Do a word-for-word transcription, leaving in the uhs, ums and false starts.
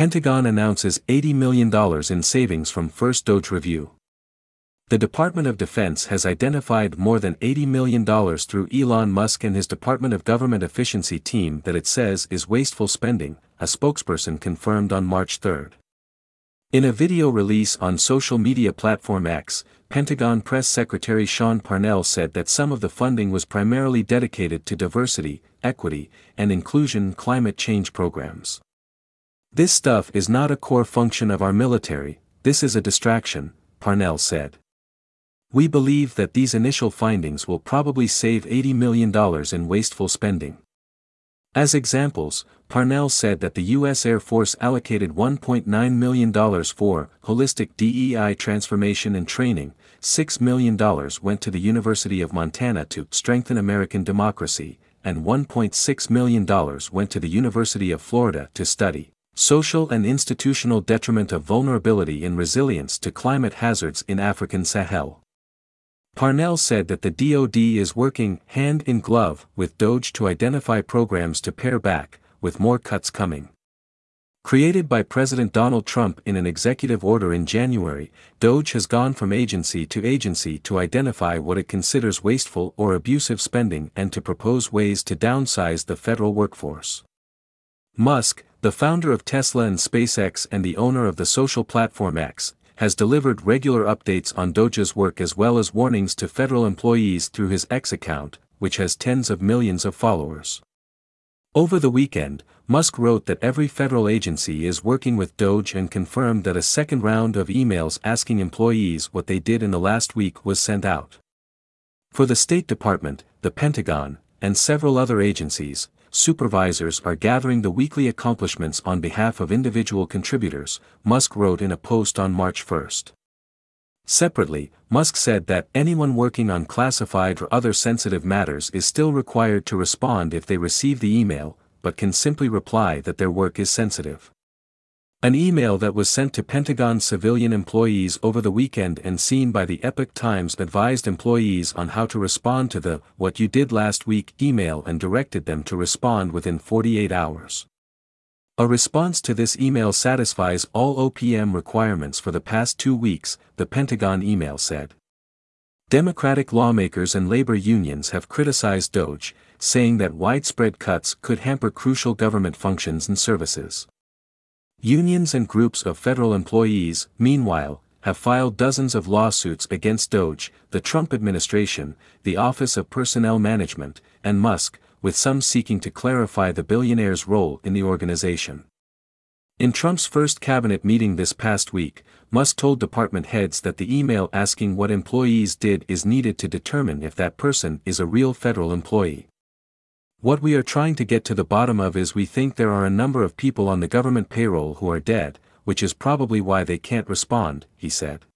Pentagon announces eighty million dollars in savings from first Doge review. The Department of Defense has identified more than eighty million dollars through Elon Musk and his Department of Government Efficiency team that it says is wasteful spending, a spokesperson confirmed on March third. In a video release on social media platform X, Pentagon Press Secretary Sean Parnell said that some of the funding was primarily dedicated to diversity, equity, and inclusion climate change programs. "This stuff is not a core function of our military, this is a distraction," Parnell said. "We believe that these initial findings will probably save eighty million dollars in wasteful spending." As examples, Parnell said that the U S Air Force allocated one point nine million dollars for holistic D E I transformation and training, six million dollars went to the University of Montana to strengthen American democracy, and one point six million dollars went to the University of Florida to study social and institutional detriment of vulnerability and resilience to climate hazards in African Sahel. Parnell said that the D O D is working hand in glove with Doge to identify programs to pare back, with more cuts coming. Created by President Donald Trump in an executive order in January, Doge has gone from agency to agency to identify what it considers wasteful or abusive spending and to propose ways to downsize the federal workforce. Musk, the founder of Tesla and SpaceX and the owner of the social platform X, has delivered regular updates on Doge's work as well as warnings to federal employees through his X account, which has tens of millions of followers. Over the weekend, Musk wrote that every federal agency is working with Doge and confirmed that a second round of emails asking employees what they did in the last week was sent out. For the State Department, the Pentagon, and several other agencies, supervisors are gathering the weekly accomplishments on behalf of individual contributors, Musk wrote in a post on March first. Separately, Musk said that anyone working on classified or other sensitive matters is still required to respond if they receive the email, but can simply reply that their work is sensitive. An email that was sent to Pentagon civilian employees over the weekend and seen by the Epoch Times advised employees on how to respond to the "What You Did Last Week" email and directed them to respond within forty-eight hours. A response to this email satisfies all O P M requirements for the past two weeks, the Pentagon email said. Democratic lawmakers and labor unions have criticized Doge, saying that widespread cuts could hamper crucial government functions and services. Unions and groups of federal employees, meanwhile, have filed dozens of lawsuits against Doge, the Trump administration, the Office of Personnel Management, and Musk, with some seeking to clarify the billionaire's role in the organization. In Trump's first cabinet meeting this past week, Musk told department heads that the email asking what employees did is needed to determine if that person is a real federal employee. "What we are trying to get to the bottom of is we think there are a number of people on the government payroll who are dead, which is probably why they can't respond," he said.